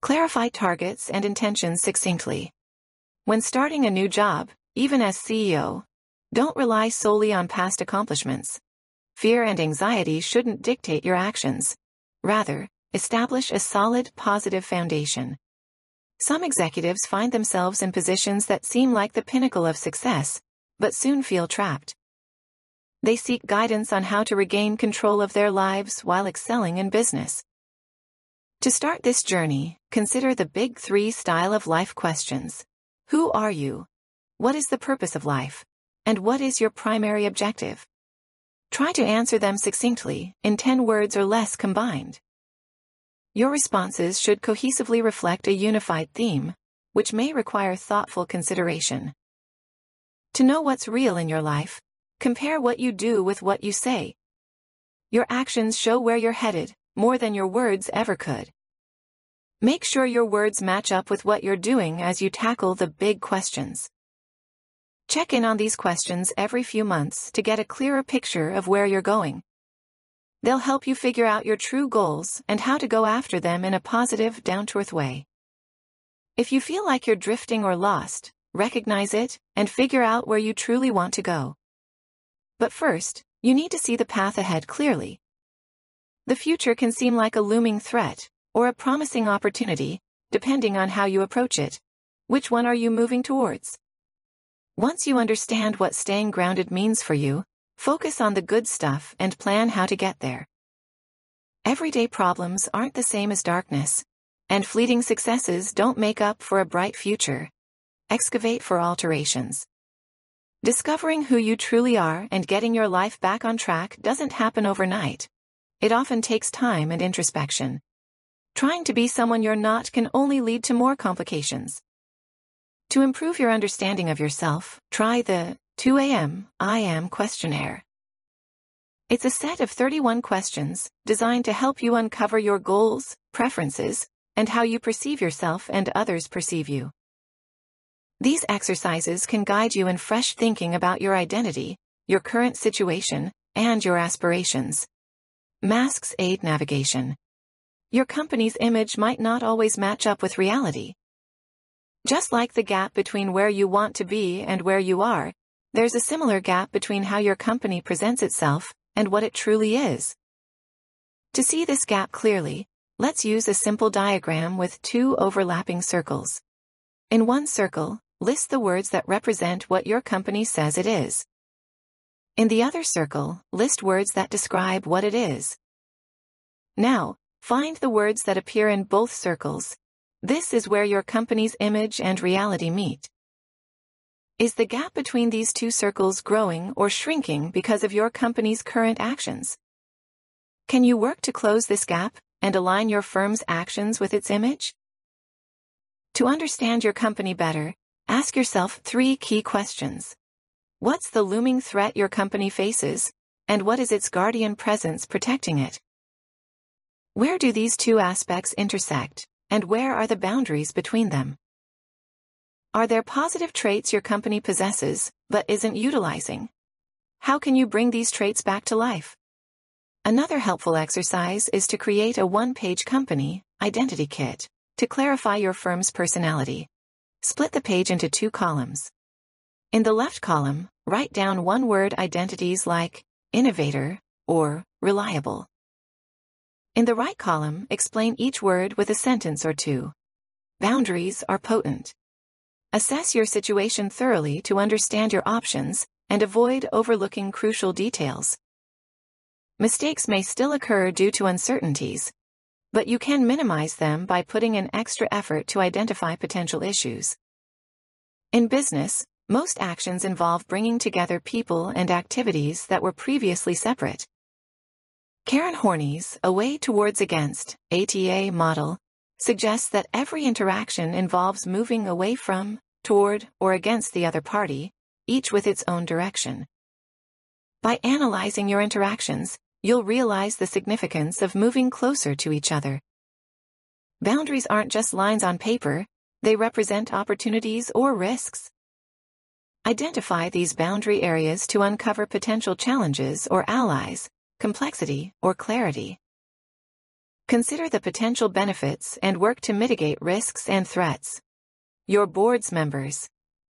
Clarify targets and intentions succinctly. When starting a new job, even as CEO, don't rely solely on past accomplishments. Fear and anxiety shouldn't dictate your actions. Rather, establish a solid, positive foundation. Some executives find themselves in positions that seem like the pinnacle of success, but soon feel trapped. They seek guidance on how to regain control of their lives while excelling in business. To start this journey, consider the Big Three style of life questions. Who are you? What is the purpose of life? And what is your primary objective? Try to answer them succinctly, in 10 words or less combined. Your responses should cohesively reflect a unified theme, which may require thoughtful consideration. To know what's real in your life, compare what you do with what you say. Your actions show where you're headed, more than your words ever could. Make sure your words match up with what you're doing as you tackle the big questions. Check in on these questions every few months to get a clearer picture of where you're going. They'll help you figure out your true goals and how to go after them in a positive, down-to-earth way. If you feel like you're drifting or lost, recognize it and figure out where you truly want to go. But first, you need to see the path ahead clearly. The future can seem like a looming threat, or a promising opportunity, depending on how you approach it. Which one are you moving towards? Once you understand what staying grounded means for you, focus on the good stuff and plan how to get there. Everyday problems aren't the same as darkness, and fleeting successes don't make up for a bright future. Excavate for alterations. Discovering who you truly are and getting your life back on track doesn't happen overnight. It often takes time and introspection. Trying to be someone you're not can only lead to more complications. To improve your understanding of yourself, try the 2 a.m. I Am questionnaire. It's a set of 31 questions designed to help you uncover your goals, preferences, and how you perceive yourself and others perceive you. These exercises can guide you in fresh thinking about your identity, your current situation, and your aspirations. Masks aid navigation. Your company's image might not always match up with reality. Just like the gap between where you want to be and where you are, there's a similar gap between how your company presents itself and what it truly is. To see this gap clearly, let's use a simple diagram with 2 overlapping circles. In one circle, list the words that represent what your company says it is. In the other circle, list words that describe what it is. Now, find the words that appear in both circles. This is where your company's image and reality meet. Is the gap between these 2 circles growing or shrinking because of your company's current actions? Can you work to close this gap and align your firm's actions with its image? To understand your company better, ask yourself 3 key questions. What's the looming threat your company faces, and what is its guardian presence protecting it? Where do these 2 aspects intersect, and where are the boundaries between them? Are there positive traits your company possesses, but isn't utilizing? How can you bring these traits back to life? Another helpful exercise is to create a 1-page company identity kit to clarify your firm's personality. Split the page into 2 columns. In the left column, write down one-word identities like innovator or reliable. In the right column, explain each word with a sentence or 2. Boundaries are potent. Assess your situation thoroughly to understand your options and avoid overlooking crucial details. Mistakes may still occur due to uncertainties, but you can minimize them by putting in extra effort to identify potential issues. In business, most actions involve bringing together people and activities that were previously separate. Karen Horney's A Way Towards Against ATA model suggests that every interaction involves moving away from, toward, or against the other party, each with its own direction. By analyzing your interactions, you'll realize the significance of moving closer to each other. Boundaries aren't just lines on paper, they represent opportunities or risks. Identify these boundary areas to uncover potential challenges or allies, complexity or clarity. Consider the potential benefits and work to mitigate risks and threats. Your board's members.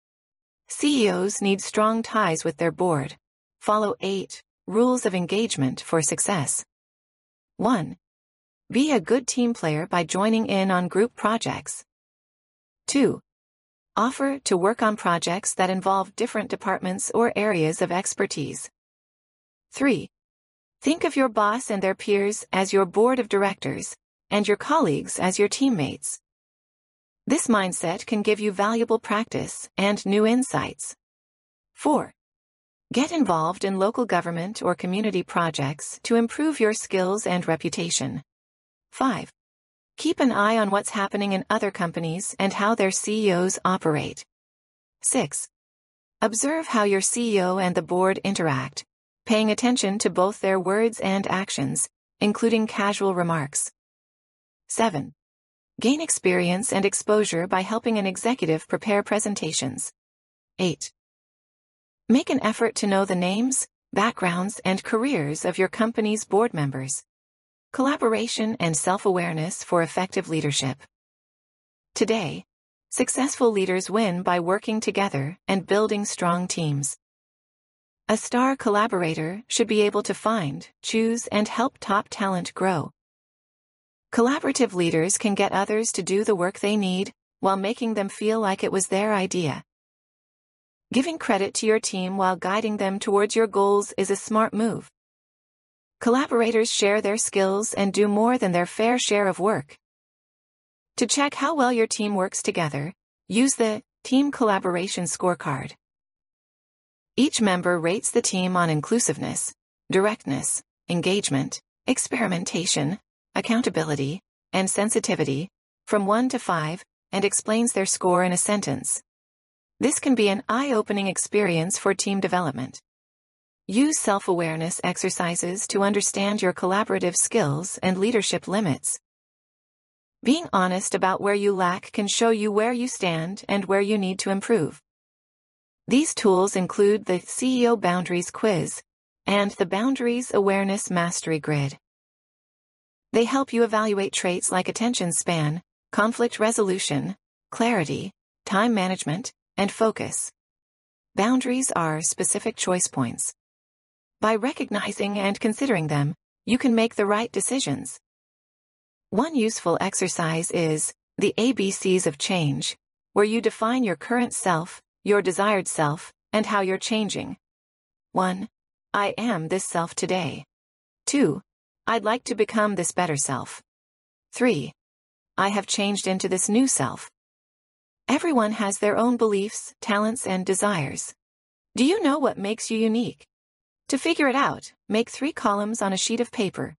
CEOs need strong ties with their board. Follow 8 rules of engagement for success. 1. Be a good team player by joining in on group projects. 2. Offer to work on projects that involve different departments or areas of expertise. 3. Think of your boss and their peers as your board of directors, and your colleagues as your teammates. This mindset can give you valuable practice and new insights. 4. Get involved in local government or community projects to improve your skills and reputation. 5. Keep an eye on what's happening in other companies and how their CEOs operate. 6. Observe how your CEO and the board interact, paying attention to both their words and actions, including casual remarks. 7. Gain experience and exposure by helping an executive prepare presentations. 8. Make an effort to know the names, backgrounds, and careers of your company's board members. Collaboration and self-awareness for effective leadership. Today, successful leaders win by working together and building strong teams. A star collaborator should be able to find, choose, and help top talent grow. Collaborative leaders can get others to do the work they need, while making them feel like it was their idea. Giving credit to your team while guiding them towards your goals is a smart move. Collaborators share their skills and do more than their fair share of work. To check how well your team works together, use the Team Collaboration Scorecard. Each member rates the team on inclusiveness, directness, engagement, experimentation, accountability, and sensitivity, from 1 to 5, and explains their score in a sentence. This can be an eye-opening experience for team development. Use self-awareness exercises to understand your collaborative skills and leadership limits. Being honest about where you lack can show you where you stand and where you need to improve. These tools include the CEO Boundaries Quiz and the Boundaries Awareness Mastery Grid. They help you evaluate traits like attention span, conflict resolution, clarity, time management, and focus. Boundaries are specific choice points. By recognizing and considering them, you can make the right decisions. One useful exercise is the ABCs of change, where you define your current self, your desired self, and how you're changing. 1. I am this self today. 2. I'd like to become this better self. 3. I have changed into this new self. Everyone has their own beliefs, talents, and desires. Do you know what makes you unique? To figure it out, make 3 columns on a sheet of paper.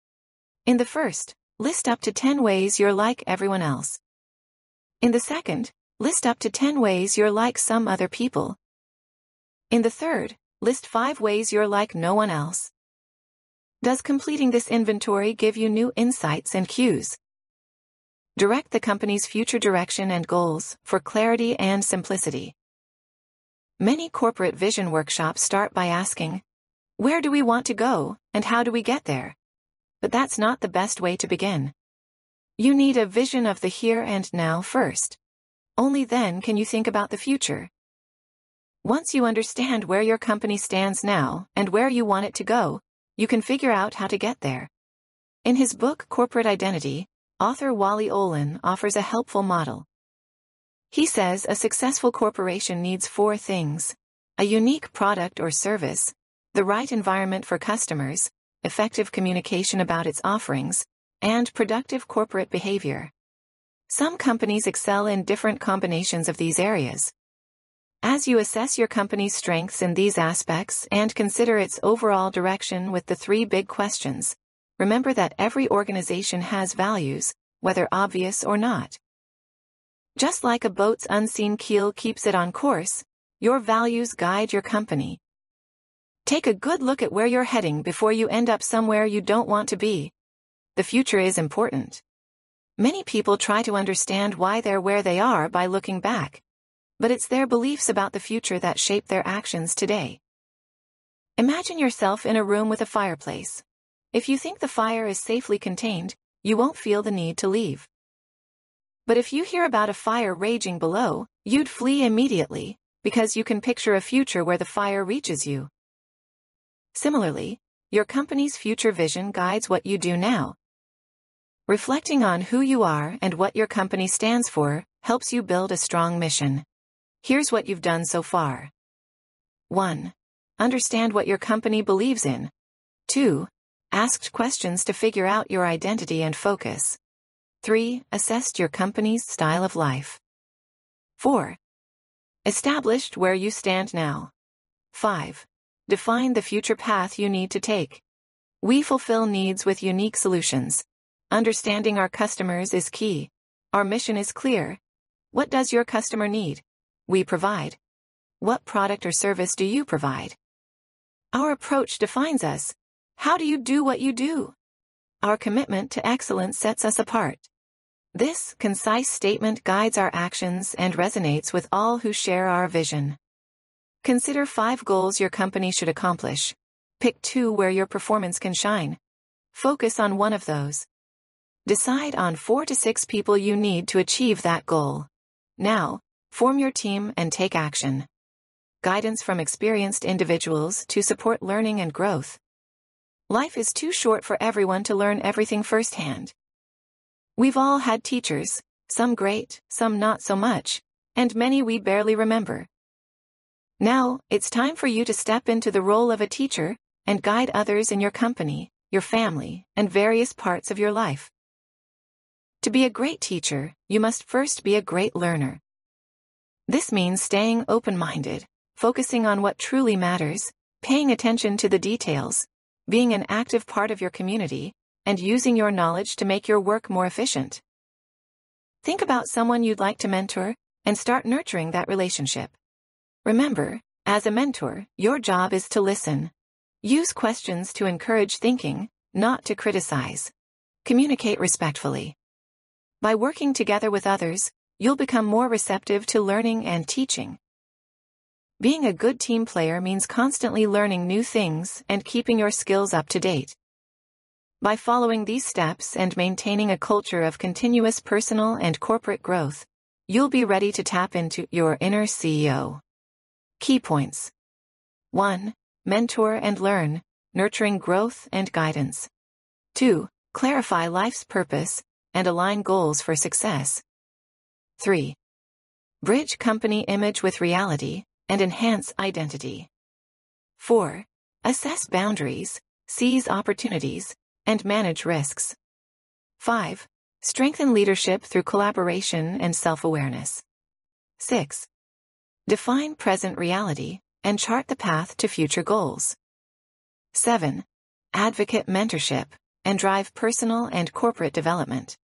In the first, list up to 10 ways you're like everyone else. In the second, list up to 10 ways you're like some other people. In the third, list 5 ways you're like no one else. Does completing this inventory give you new insights and cues? Direct the company's future direction and goals for clarity and simplicity. Many corporate vision workshops start by asking, where do we want to go, and how do we get there? But that's not the best way to begin. You need a vision of the here and now first. Only then can you think about the future. Once you understand where your company stands now and where you want it to go, you can figure out how to get there. In his book Corporate Identity, author Wally Olin offers a helpful model. He says a successful corporation needs 4 things: a unique product or service, the right environment for customers, effective communication about its offerings, and productive corporate behavior. Some companies excel in different combinations of these areas. As you assess your company's strengths in these aspects and consider its overall direction with the 3 big questions, remember that every organization has values, whether obvious or not. Just like a boat's unseen keel keeps it on course, your values guide your company. Take a good look at where you're heading before you end up somewhere you don't want to be. The future is important. Many people try to understand why they're where they are by looking back. But it's their beliefs about the future that shape their actions today. Imagine yourself in a room with a fireplace. If you think the fire is safely contained, you won't feel the need to leave. But if you hear about a fire raging below, you'd flee immediately, because you can picture a future where the fire reaches you. Similarly, your company's future vision guides what you do now. Reflecting on who you are and what your company stands for helps you build a strong mission. Here's what you've done so far. 1. Understand what your company believes in. 2. Asked questions to figure out your identity and focus. 3. Assessed your company's style of life. 4. Established where you stand now. 5. Define the future path you need to take. We fulfill needs with unique solutions. Understanding our customers is key. Our mission is clear. What does your customer need? We provide. What product or service do you provide? Our approach defines us. How do you do what you do? Our commitment to excellence sets us apart. This concise statement guides our actions and resonates with all who share our vision. Consider 5 goals your company should accomplish. Pick 2 where your performance can shine. Focus on one of those. Decide on 4 to 6 people you need to achieve that goal. Now, form your team and take action. Guidance from experienced individuals to support learning and growth. Life is too short for everyone to learn everything firsthand. We've all had teachers, some great, some not so much, and many we barely remember. Now, it's time for you to step into the role of a teacher and guide others in your company, your family, and various parts of your life. To be a great teacher, you must first be a great learner. This means staying open-minded, focusing on what truly matters, paying attention to the details, being an active part of your community, and using your knowledge to make your work more efficient. Think about someone you'd like to mentor, and start nurturing that relationship. Remember, as a mentor, your job is to listen. Use questions to encourage thinking, not to criticize. Communicate respectfully. By working together with others, you'll become more receptive to learning and teaching. Being a good team player means constantly learning new things and keeping your skills up to date. By following these steps and maintaining a culture of continuous personal and corporate growth, you'll be ready to tap into your inner CEO. Key points. 1. Mentor and learn, nurturing growth and guidance. 2. Clarify life's purpose and align goals for success. 3. Bridge company image with reality and enhance identity. 4. Assess boundaries, seize opportunities, and manage risks. 5. Strengthen leadership through collaboration and self-awareness. 6. Define present reality and chart the path to future goals. 7. Advocate mentorship and drive personal and corporate development.